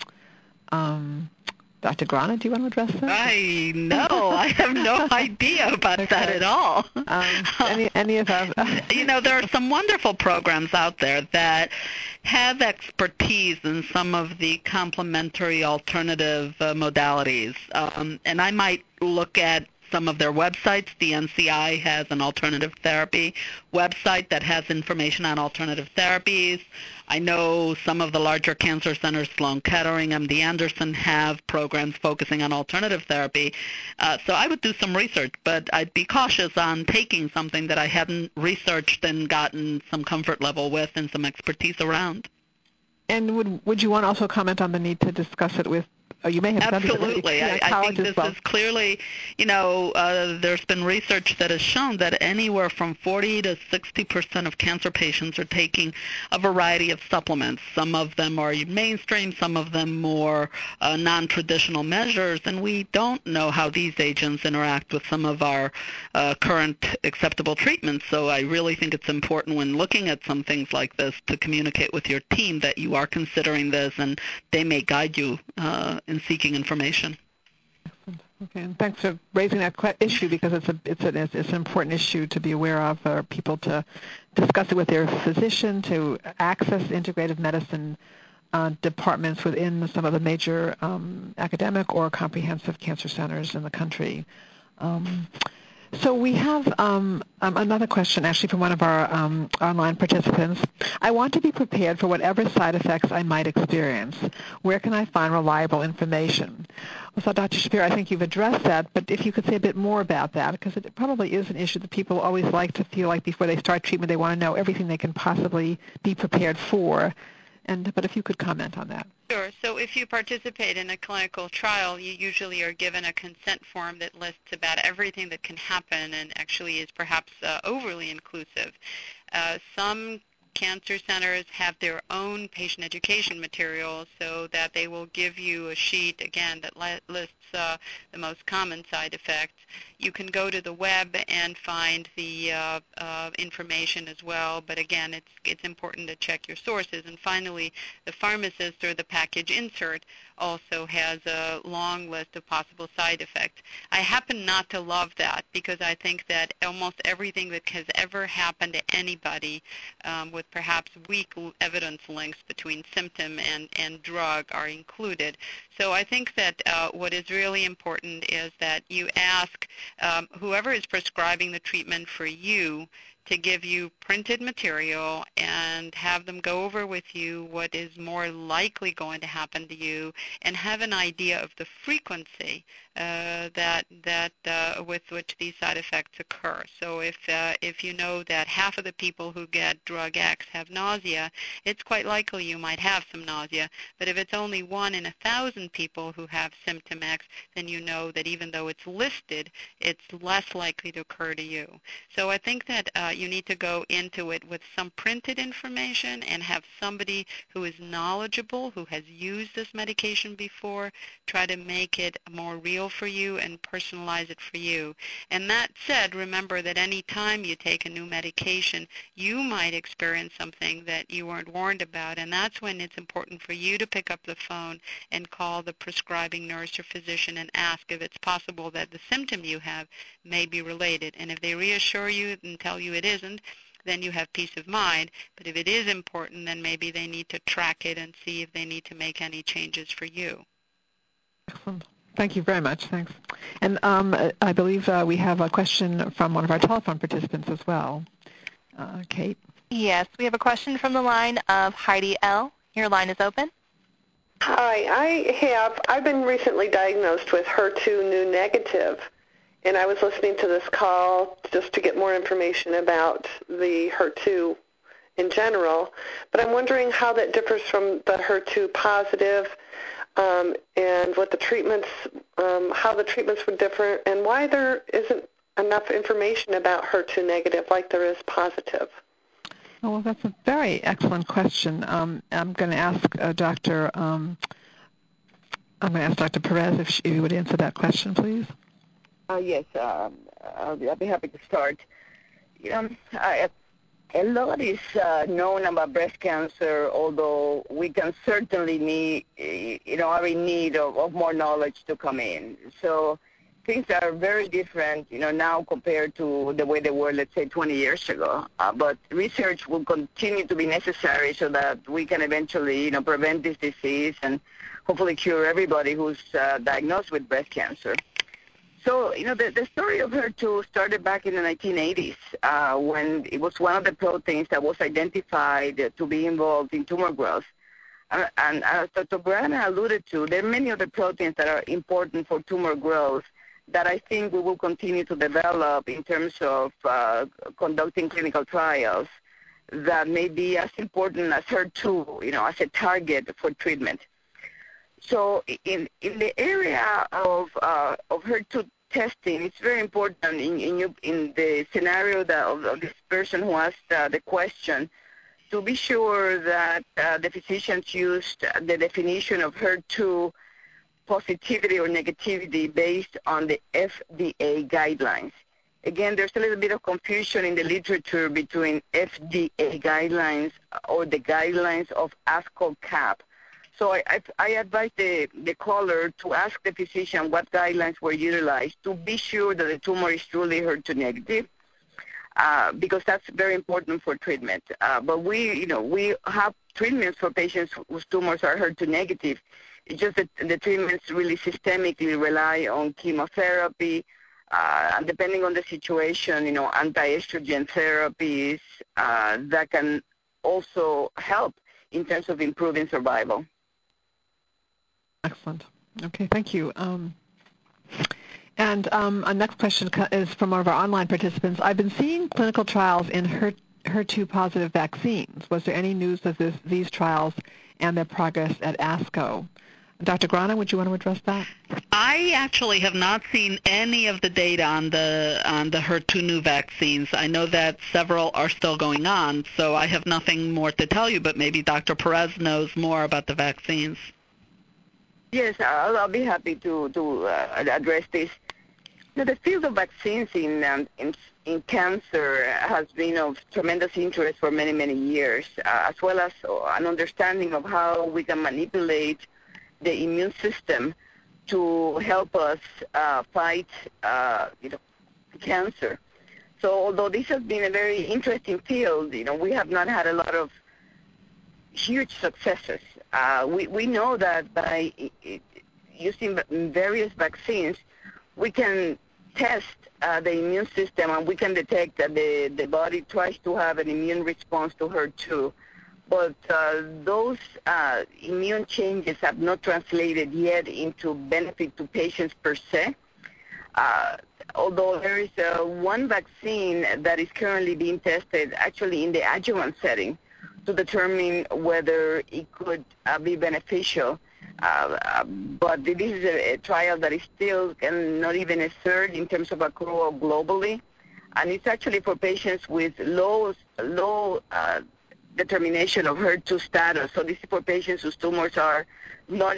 Dr. Grana, do you want to address that? I have no idea about that at all. Any of us? There are some wonderful programs out there that have expertise in some of the complementary alternative modalities. And I might look at some of their websites. The NCI has an alternative therapy website that has information on alternative therapies. I know some of the larger cancer centers, Sloan Kettering, MD Anderson, have programs focusing on alternative therapy. So I would do some research, but I'd be cautious on taking something that I hadn't researched and gotten some comfort level with and some expertise around. And would you want to also comment on the need to discuss it with, you may have Absolutely. I think this is clearly, there's been research that has shown that anywhere from 40 to 60% of cancer patients are taking a variety of supplements. Some of them are mainstream, some of them more non-traditional measures, and we don't know how these agents interact with some of our current acceptable treatments. So I really think it's important when looking at some things like this to communicate with your team that you are considering this, and they may guide you in seeking information. Okay, and thanks for raising that issue, because it's an important issue to be aware of for people to discuss it with their physician, to access integrative medicine departments within some of the major academic or comprehensive cancer centers in the country. So we have another question, actually, from one of our online participants. I want to be prepared for whatever side effects I might experience. Where can I find reliable information? Well, so Dr. Shapiro, I think you've addressed that, but if you could say a bit more about that, because it probably is an issue that people always like to feel like before they start treatment they want to know everything they can possibly be prepared for. But if you could comment on that. Sure. So if you participate in a clinical trial, you usually are given a consent form that lists about everything that can happen and actually is perhaps overly inclusive. Some cancer centers have their own patient education materials so that they will give you a sheet, again, that lists the most common side effects. You can go to the web and find the information as well, but again, it's important to check your sources. And finally, the pharmacist or the package insert also has a long list of possible side effects. I happen not to love that, because I think that almost everything that has ever happened to anybody with perhaps weak evidence links between symptom and drug are included. So I think that what is really important is that you ask whoever is prescribing the treatment for you to give you printed material and have them go over with you what is more likely going to happen to you, and have an idea of the frequency with which these side effects occur. So if you know that half of the people who get drug X have nausea, it's quite likely you might have some nausea. But if it's only 1 in 1,000 people who have symptom X, then you know that even though it's listed, it's less likely to occur to you. So I think that you need to go into it with some printed information and have somebody who is knowledgeable, who has used this medication before, try to make it more real for you and personalize it for you. And that said, remember that any time you take a new medication, you might experience something that you weren't warned about, and that's when it's important for you to pick up the phone and call the prescribing nurse or physician and ask if it's possible that the symptom you have may be related. And if they reassure you and tell you it isn't, then you have peace of mind. But if it is important, then maybe they need to track it and see if they need to make any changes for you. Excellent. Thank you very much. Thanks. And I believe we have a question from one of our telephone participants as well. Kate? Yes, we have a question from the line of Heidi L. Your line is open. Hi, I've been recently diagnosed with HER2 new negative, and I was listening to this call just to get more information about the HER2 in general, but I'm wondering how that differs from the HER2 positive, and what the treatments, how the treatments would differ, and why there isn't enough information about HER2 negative like there is positive. Oh, well, that's a very excellent question. I'm going to ask Dr. Perez if she would answer that question, please. Yes, I'll be happy to start. A lot is known about breast cancer, although we can certainly are in need of more knowledge to come in. So things are very different, now compared to the way they were, let's say, 20 years ago. But research will continue to be necessary so that we can eventually, prevent this disease and hopefully cure everybody who's diagnosed with breast cancer. So, the story of HER2 started back in the 1980s when it was one of the proteins that was identified to be involved in tumor growth. And as Dr. Brana alluded to, there are many other proteins that are important for tumor growth that I think we will continue to develop in terms of conducting clinical trials that may be as important as HER2, as a target for treatment. So in the area of HER2 testing, it's very important in the scenario of this person who asked the question to be sure that the physicians used the definition of HER2 positivity or negativity based on the FDA guidelines. Again, there's a little bit of confusion in the literature between FDA guidelines or the guidelines of ASCO-CAP. So I advise the caller to ask the physician what guidelines were utilized to be sure that the tumor is truly HER2 negative, because that's very important for treatment. But we have treatments for patients whose tumors are HER2 negative. It's just that the treatments really systemically rely on chemotherapy, and depending on the situation, anti-estrogen therapies that can also help in terms of improving survival. Excellent. Okay, thank you. And our next question is from one of our online participants. I've been seeing clinical trials in HER2-positive vaccines. Was there any news of these trials and their progress at ASCO? Dr. Grana, would you want to address that? I actually have not seen any of the data on the HER2 new vaccines. I know that several are still going on, so I have nothing more to tell you, but maybe Dr. Perez knows more about the vaccines. Yes, I'll be happy to address this. The field of vaccines in cancer has been of tremendous interest for many, many years, as well as an understanding of how we can manipulate the immune system to help us fight cancer. So although this has been a very interesting field, we have not had a lot of huge successes. We know that by using various vaccines, we can test the immune system and we can detect that the body tries to have an immune response to HER2. But those immune changes have not translated yet into benefit to patients per se. Although there is one vaccine that is currently being tested actually in the adjuvant setting to determine whether it could be beneficial. But this is a trial that is still not even a third in terms of accrual globally. And it's actually for patients with low determination of HER2 status. So this is for patients whose tumors are not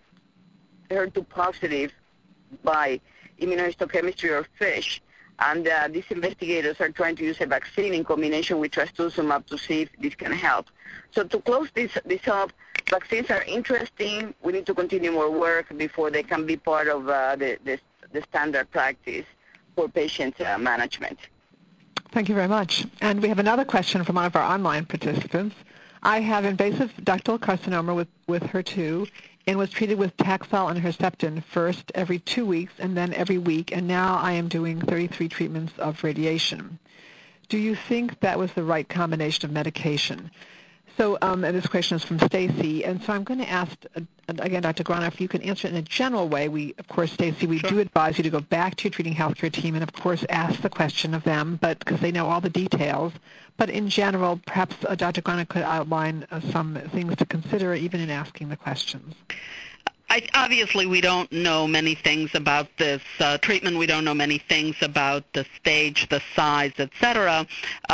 HER2 positive by immunohistochemistry or FISH. And these investigators are trying to use a vaccine in combination with trastuzumab to see if this can help. So to close this up, vaccines are interesting. We need to continue more work before they can be part of the standard practice for patient management. Thank you very much. And we have another question from one of our online participants. I have invasive ductal carcinoma with HER2 and was treated with Taxol and Herceptin first every 2 weeks and then every week, and now I am doing 33 treatments of radiation. Do you think that was the right combination of medication? So, and this question is from Stacy, and so I'm going to ask, again, Dr. Grana, if you can answer it in a general way. Of course, Stacy, we do advise you to go back to your treating healthcare team and, of course, ask the question of them, but because they know all the details. But in general, perhaps Dr. Grana could outline some things to consider even in asking the questions. Obviously, we don't know many things about this treatment. We don't know many things about the stage, the size, etc.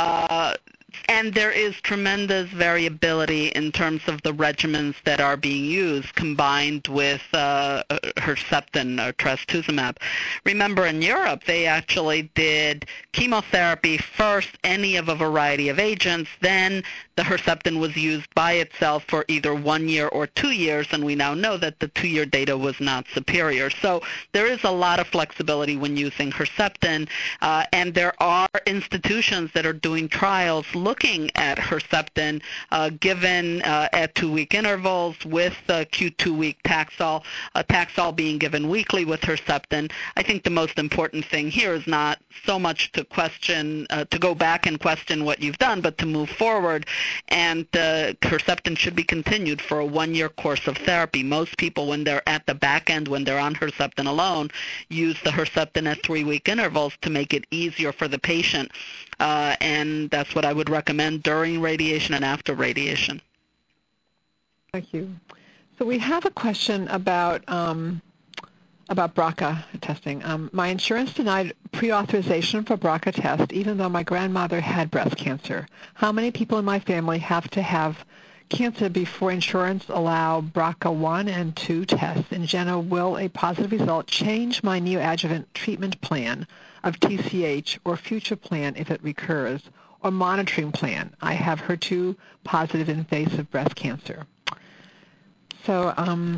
And there is tremendous variability in terms of the regimens that are being used combined with Herceptin or trastuzumab. Remember, in Europe, they actually did chemotherapy first, any of a variety of agents, then the Herceptin was used by itself for either 1 year or 2 years, and we now know that the 2-year data was not superior. So there is a lot of flexibility when using Herceptin, and there are institutions that are doing trials looking at Herceptin given at 2-week intervals with Q2-week Taxol, Taxol being given weekly with Herceptin. I think the most important thing here is not so much to question, to go back and question what you've done, but to move forward. And Herceptin should be continued for a 1-year course of therapy. Most people, when they're at the back end, when they're on Herceptin alone, use the Herceptin at 3-week intervals to make it easier for the patient. And that's what I would recommend during radiation and after radiation. Thank you. So we have a question about BRCA testing. My insurance denied pre-authorization for BRCA test even though my grandmother had breast cancer. How many people in my family have to have cancer before insurance allow BRCA 1 and 2 tests? In general, will a positive result change my neoadjuvant treatment plan of TCH or future plan if it recurs, or monitoring plan? I have HER2 positive invasive breast cancer. So,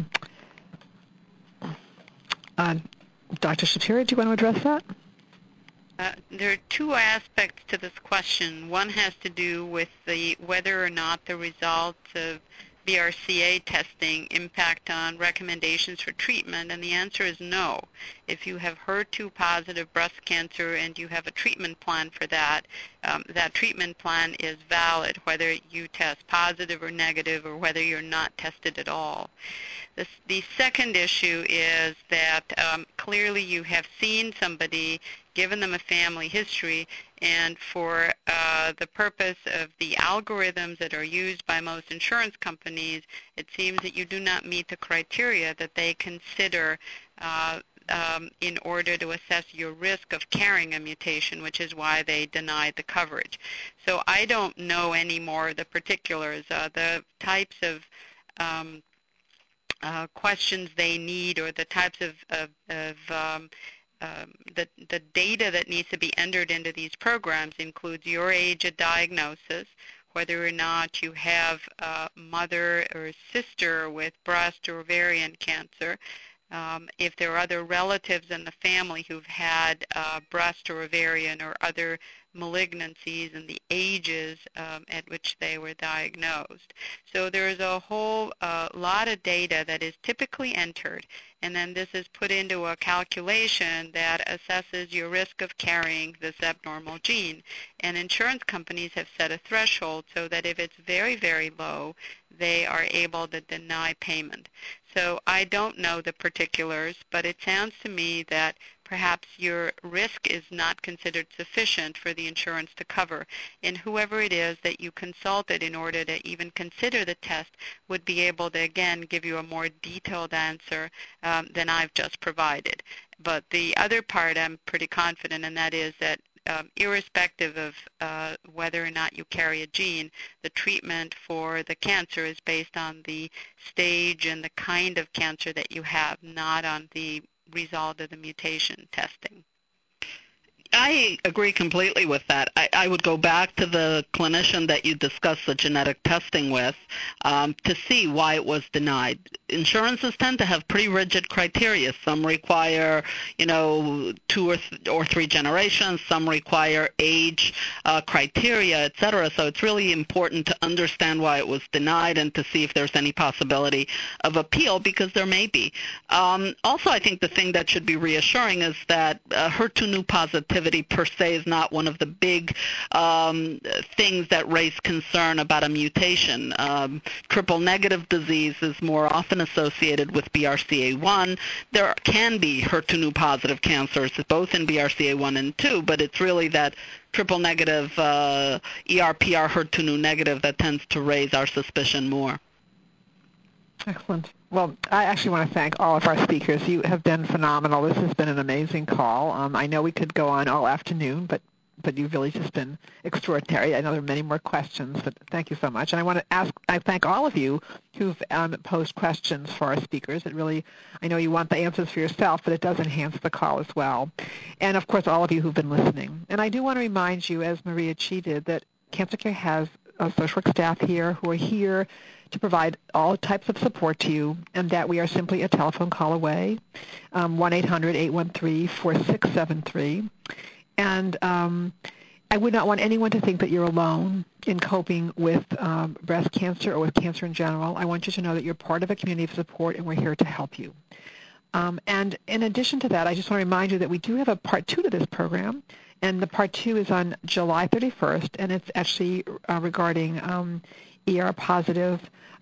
Dr. Shapiro, do you want to address that? There are two aspects to this question. One has to do with whether or not the results of BRCA testing impact on recommendations for treatment, and the answer is no. If you have HER2 positive breast cancer and you have a treatment plan for that, that treatment plan is valid whether you test positive or negative or whether you're not tested at all. The second issue is that clearly you have seen somebody, given them a family history, and for the purpose of the algorithms that are used by most insurance companies, it seems that you do not meet the criteria that they consider in order to assess your risk of carrying a mutation, which is why they denied the coverage. So I don't know any more of the particulars. The types of questions they need, or the types of the data that needs to be entered into these programs includes your age at diagnosis, whether or not you have a mother or sister with breast or ovarian cancer, if there are other relatives in the family who've had breast or ovarian or other malignancies, and the ages at which they were diagnosed. So there's a whole lot of data that is typically entered, and then this is put into a calculation that assesses your risk of carrying this abnormal gene. And insurance companies have set a threshold so that if it's very, very low, they are able to deny payment. So I don't know the particulars, but it sounds to me that perhaps your risk is not considered sufficient for the insurance to cover, and whoever it is that you consulted in order to even consider the test would be able to, again, give you a more detailed answer than I've just provided. But the other part I'm pretty confident, and that is that irrespective of whether or not you carry a gene, the treatment for the cancer is based on the stage and the kind of cancer that you have, not on the result of the mutation testing. I agree completely with that. I would go back to the clinician that you discussed the genetic testing with to see why it was denied. Insurances tend to have pretty rigid criteria. Some require, 2 or 3 generations. Some require age criteria, et cetera. So it's really important to understand why it was denied and to see if there's any possibility of appeal, because there may be. Also, I think the thing that should be reassuring is that HER2/neu positivity per se is not one of the big things that raise concern about a mutation. Triple-negative disease is more often associated with BRCA1. There can be HER2/neu positive cancers, both in BRCA1 and 2, but it's really that triple-negative ER/PR HER2/neu negative that tends to raise our suspicion more. Excellent. Well, I actually want to thank all of our speakers. You have been phenomenal. This has been an amazing call. I know we could go on all afternoon, but you've really just been extraordinary. I know there are many more questions, but thank you so much. And I thank all of you who've posed questions for our speakers. It really, I know you want the answers for yourself, but it does enhance the call as well. And, of course, all of you who've been listening. And I do want to remind you, as Maria Chi did, that Cancer Care has a social work staff here who are here to provide all types of support to you, and that we are simply a telephone call away, 1-800-813-4673. And I would not want anyone to think that you're alone in coping with breast cancer or with cancer in general. I want you to know that you're part of a community of support, and we're here to help you. And in addition to that, I just want to remind you that we do have a Part 2 to this program, and the Part 2 is on July 31st, and it's actually regarding ER-positive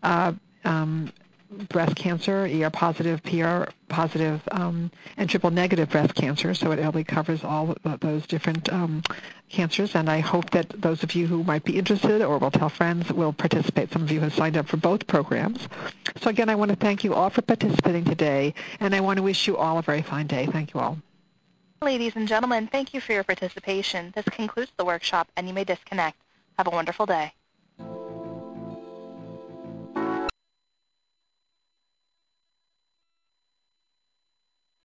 breast cancer, ER-positive, PR-positive, and triple-negative breast cancer. So it really covers all of those different cancers. And I hope that those of you who might be interested or will tell friends will participate. Some of you have signed up for both programs. So again, I want to thank you all for participating today, and I want to wish you all a very fine day. Thank you all. Ladies and gentlemen, thank you for your participation. This concludes the workshop, and you may disconnect. Have a wonderful day.